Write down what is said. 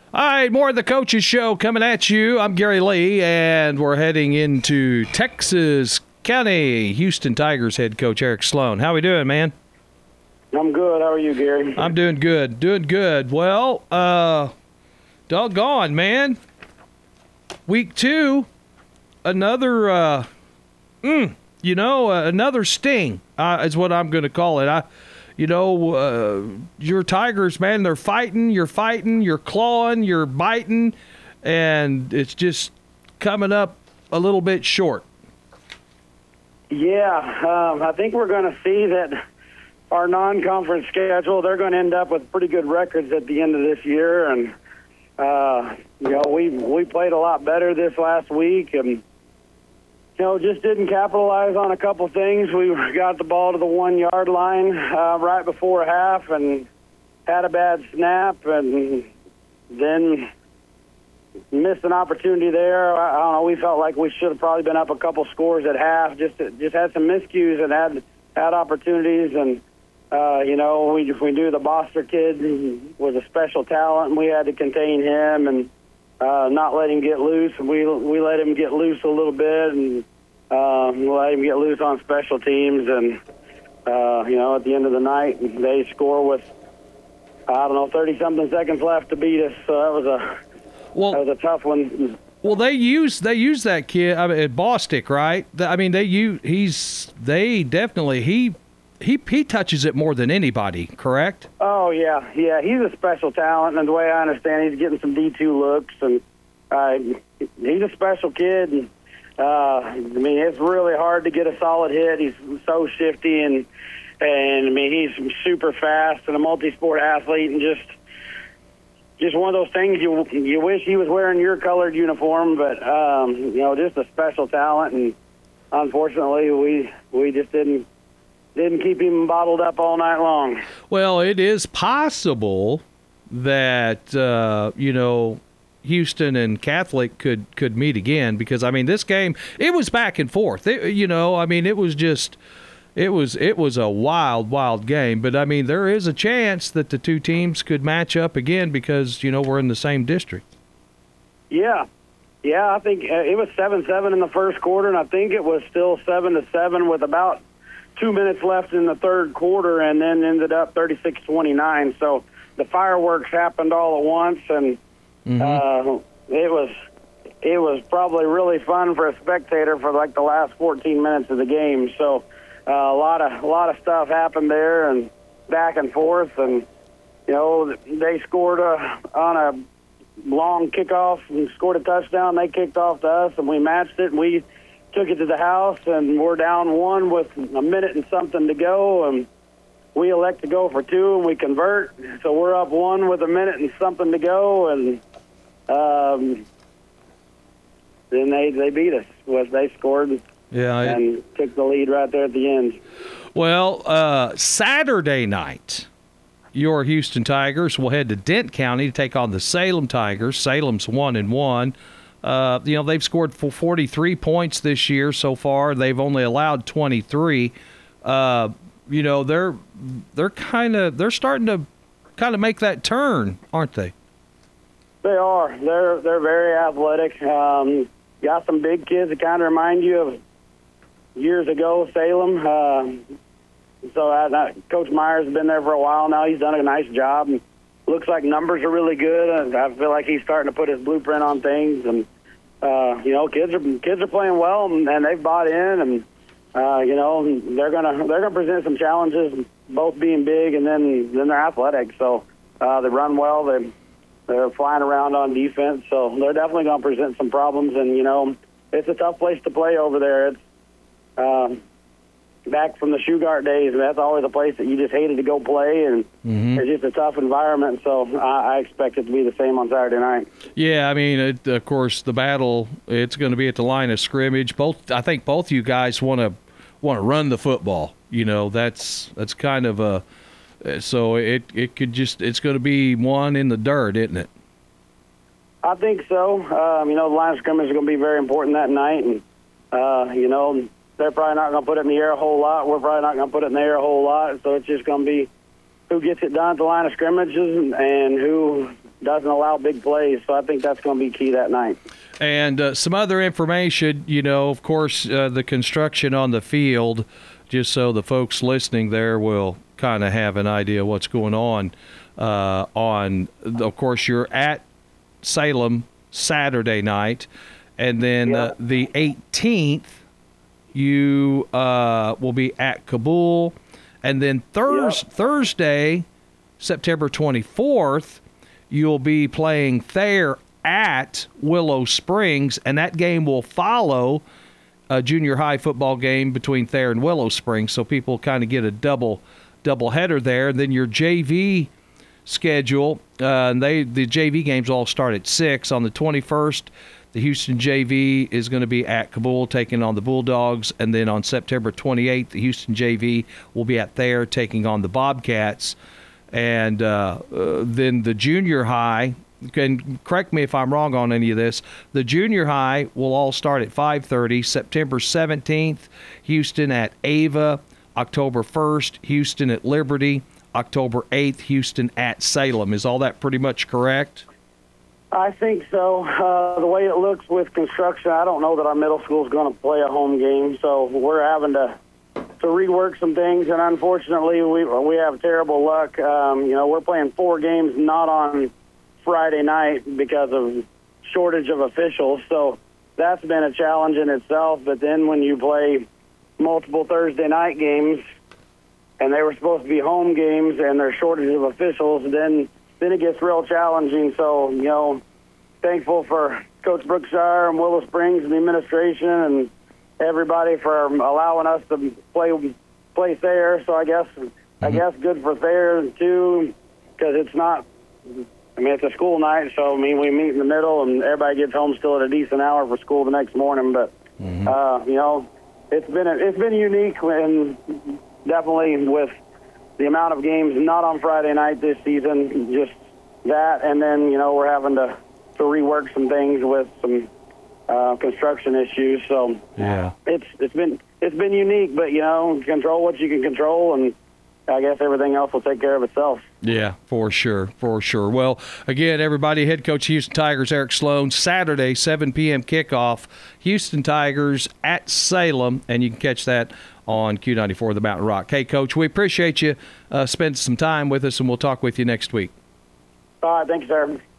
All right, more of the Coaches Show coming at you. I'm Gary Lee, and we're heading into Texas County. Houston Tigers head coach Eric Sloan. How we doing, man? I'm good. How are you, Gary? I'm doing good. Well, doggone, man. Week 2, another, another sting is what I'm going to call it. Your Tigers, man, they're fighting, you're clawing, you're biting, and it's just coming up a little bit short. Yeah, I think we're going to see that our non-conference schedule, they're going to end up with pretty good records at the end of this year. And, we played a lot better this last week and, just didn't capitalize on a couple things. We got the ball to the 1-yard line right before half and had a bad snap and then missed an opportunity there. I don't know. We felt like we should have probably been up a couple scores at half. Just had some miscues and had opportunities. And, we knew the Boster kid was a special talent, and we had to contain him and not let him get loose. We let him get loose a little bit and let him get loose on special teams. And, at the end of the night, they score with, 30-something seconds left to beat us. So that was a tough one. Well, they use that kid at Bostic, right? He touches it more than anybody, correct? Oh yeah, he's a special talent, and the way I understand, he's getting some D2 looks, and he's a special kid. And, it's really hard to get a solid hit. He's so shifty, and he's super fast and a multi-sport athlete, and just one of those things you wish he was wearing your colored uniform, but just a special talent, and unfortunately we just didn't keep him bottled up all night long. Well, it is possible that Houston and Catholic could meet again, because this game, it was back and forth. It was a wild game, but there is a chance that the two teams could match up again because we're in the same district. Yeah, I think it was 7-7 in the first quarter, and I think it was still 7-7 with about 2 minutes left in the third quarter, and then ended up 36-29. So the fireworks happened all at once, and it was probably really fun for a spectator for like the last 14 minutes of the game. So a lot of stuff happened there, and back and forth, and they scored on a long kickoff and scored a touchdown. They kicked off to us, and we matched it, and we took it to the house, and we're down 1 with a minute and something to go, and we elect to go for 2, and we convert. So we're up 1 with a minute and something to go, and then they beat us. They scored and took the lead right there at the end. Well, Saturday night, your Houston Tigers will head to Dent County to take on the Salem Tigers. Salem's 1-1. They've scored 43 points this year so far. They've only allowed 23. They're starting to kind of make that turn, aren't they? They are. They're very athletic. Got some big kids that kind of remind you of years ago, Salem. Coach Myers has been there for a while now. He's done a nice job. And looks like numbers are really good. I feel like he's starting to put his blueprint on things, and kids are playing well, and they've bought in, and they're gonna present some challenges, both being big and then they're athletic. So they run well. They're flying around on defense, so they're definitely gonna present some problems. And it's a tough place to play over there. It's back from the Shugart days, and that's always a place that you just hated to go play, and it's just a tough environment. So I expect it to be the same on Saturday night. Yeah, of course, the battle, it's going to be at the line of scrimmage. I think both you guys want to run the football. That's kind of a so it could just, it's going to be one in the dirt, isn't it? I think so. The line of scrimmage is going to be very important that night, and they're probably not going to put it in the air a whole lot. We're probably not going to put it in the air a whole lot. So it's just going to be who gets it done at the line of scrimmages and who does doesn't allow big plays. So I think that's going to be key that night. And some other information, of course, the construction on the field, just so the folks listening there will kind of have an idea what's going on. Of course, you're at Salem Saturday night, and then the 18th, you will be at Cabool, and then Thursday, September 24th, you'll be playing Thayer at Willow Springs, and that game will follow a junior high football game between Thayer and Willow Springs, so people kind of get a double header there. And then your JV schedule, the JV games all start at 6. On the 21st, the Houston JV is going to be at Cabool taking on the Bulldogs, and then on September 28th, the Houston JV will be at Thayer taking on the Bobcats. And then the junior high, and correct me if I'm wrong on any of this, the junior high will all start at 5:30. September 17th, Houston at Ava. October 1st, Houston at Liberty. October 8th, Houston at Salem. Is all that pretty much correct? I think so. The way it looks with construction, I don't know that our middle school is going to play a home game, so we're having to rework some things, and unfortunately we have terrible luck. We're playing 4 games not on Friday night because of shortage of officials, so that's been a challenge in itself. But then when you play multiple Thursday night games and they were supposed to be home games and there's shortage of officials, then it gets real challenging. So, thankful for Coach Brookshire and Willow Springs and the administration and everybody for allowing us to play Thayer. So I guess good for Thayer too, because it's not. It's a school night, so we meet in the middle, and everybody gets home still at a decent hour for school the next morning. But it's been unique, and definitely with the amount of games not on Friday night this season, just that, and then we're having to rework some things with some construction issues. So it's been unique, but control what you can control, and I guess everything else will take care of itself. Yeah, for sure. Well, again, everybody, head coach Houston Tigers Eric Sloan, Saturday, 7 p.m. kickoff, Houston Tigers at Salem, and you can catch that on Q94 The Mountain Rock. Hey, Coach, we appreciate you spending some time with us, and we'll talk with you next week. All right, thank you, sir.